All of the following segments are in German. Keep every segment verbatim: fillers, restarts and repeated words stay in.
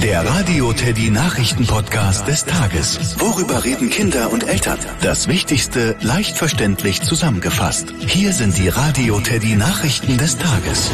Der Radio Teddy Nachrichten-Podcast des Tages. Worüber reden Kinder und Eltern? Das Wichtigste leicht verständlich zusammengefasst. Hier sind die Radio Teddy Nachrichten des Tages.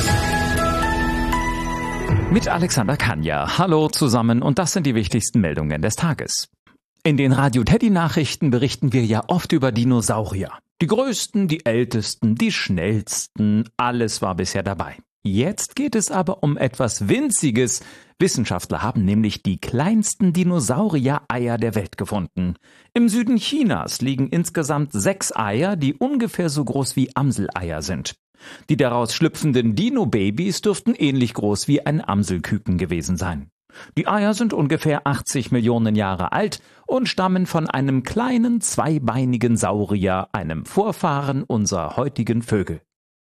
Mit Alexander Kanja. Hallo zusammen und das sind die wichtigsten Meldungen des Tages. In den Radio Teddy Nachrichten berichten wir ja oft über Dinosaurier. Die größten, die ältesten, die schnellsten, alles war bisher dabei. Jetzt geht es aber um etwas Winziges. Wissenschaftler haben nämlich die kleinsten Dinosaurier-Eier der Welt gefunden. Im Süden Chinas liegen insgesamt sechs Eier, die ungefähr so groß wie Amseleier sind. Die daraus schlüpfenden Dino-Babys dürften ähnlich groß wie ein Amselküken gewesen sein. Die Eier sind ungefähr achtzig Millionen Jahre alt und stammen von einem kleinen zweibeinigen Saurier, einem Vorfahren unserer heutigen Vögel.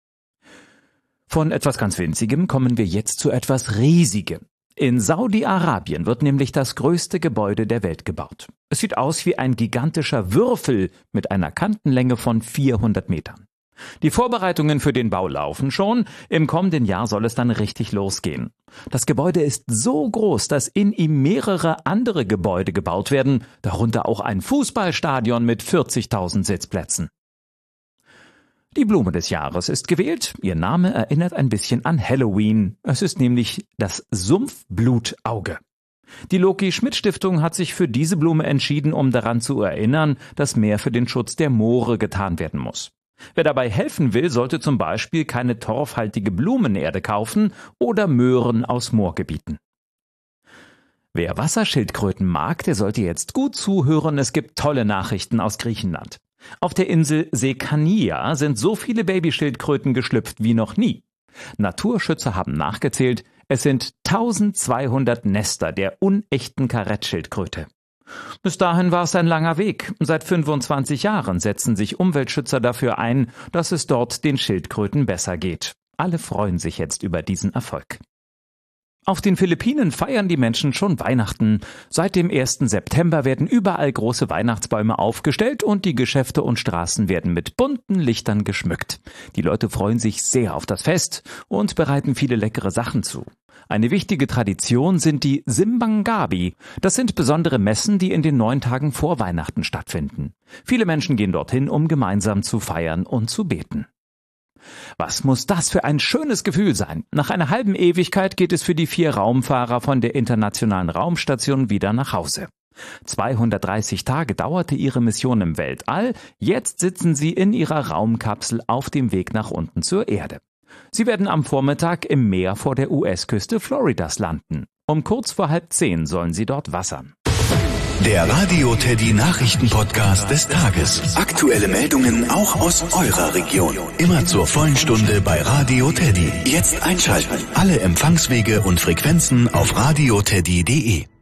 Von etwas ganz Winzigem kommen wir jetzt zu etwas Riesigem. In Saudi-Arabien wird nämlich das größte Gebäude der Welt gebaut. Es sieht aus wie ein gigantischer Würfel mit einer Kantenlänge von vierhundert Metern. Die Vorbereitungen für den Bau laufen schon. Im kommenden Jahr soll es dann richtig losgehen. Das Gebäude ist so groß, dass in ihm mehrere andere Gebäude gebaut werden, darunter auch ein Fußballstadion mit vierzigtausend Sitzplätzen. Die Blume des Jahres ist gewählt. Ihr Name erinnert ein bisschen an Halloween. Es ist nämlich das Sumpfblutauge. Die Loki-Schmidt-Stiftung hat sich für diese Blume entschieden, um daran zu erinnern, dass mehr für den Schutz der Moore getan werden muss. Wer dabei helfen will, sollte zum Beispiel keine torfhaltige Blumenerde kaufen oder Möhren aus Moorgebieten. Wer Wasserschildkröten mag, der sollte jetzt gut zuhören. Es gibt tolle Nachrichten aus Griechenland. Auf der Insel Sekania sind so viele Babyschildkröten geschlüpft wie noch nie. Naturschützer haben nachgezählt, es sind eintausendzweihundert Nester der unechten Karettschildkröte. Bis dahin war es ein langer Weg. Seit fünfundzwanzig Jahren setzen sich Umweltschützer dafür ein, dass es dort den Schildkröten besser geht. Alle freuen sich jetzt über diesen Erfolg. Auf den Philippinen feiern die Menschen schon Weihnachten. Seit dem ersten September werden überall große Weihnachtsbäume aufgestellt und die Geschäfte und Straßen werden mit bunten Lichtern geschmückt. Die Leute freuen sich sehr auf das Fest und bereiten viele leckere Sachen zu. Eine wichtige Tradition sind die Simbang Gabi. Das sind besondere Messen, die in den neun Tagen vor Weihnachten stattfinden. Viele Menschen gehen dorthin, um gemeinsam zu feiern und zu beten. Was muss das für ein schönes Gefühl sein? Nach einer halben Ewigkeit geht es für die vier Raumfahrer von der Internationalen Raumstation wieder nach Hause. zweihundertdreißig Tage dauerte ihre Mission im Weltall. Jetzt sitzen sie in ihrer Raumkapsel auf dem Weg nach unten zur Erde. Sie werden am Vormittag im Meer vor der U S-Küste Floridas landen. Um kurz vor halb zehn sollen sie dort wassern. Der Radio Teddy Nachrichten-Podcast des Tages. Aktuelle Meldungen auch aus eurer Region. Immer zur vollen Stunde bei Radio Teddy. Jetzt einschalten. Alle Empfangswege und Frequenzen auf radioteddy punkt de.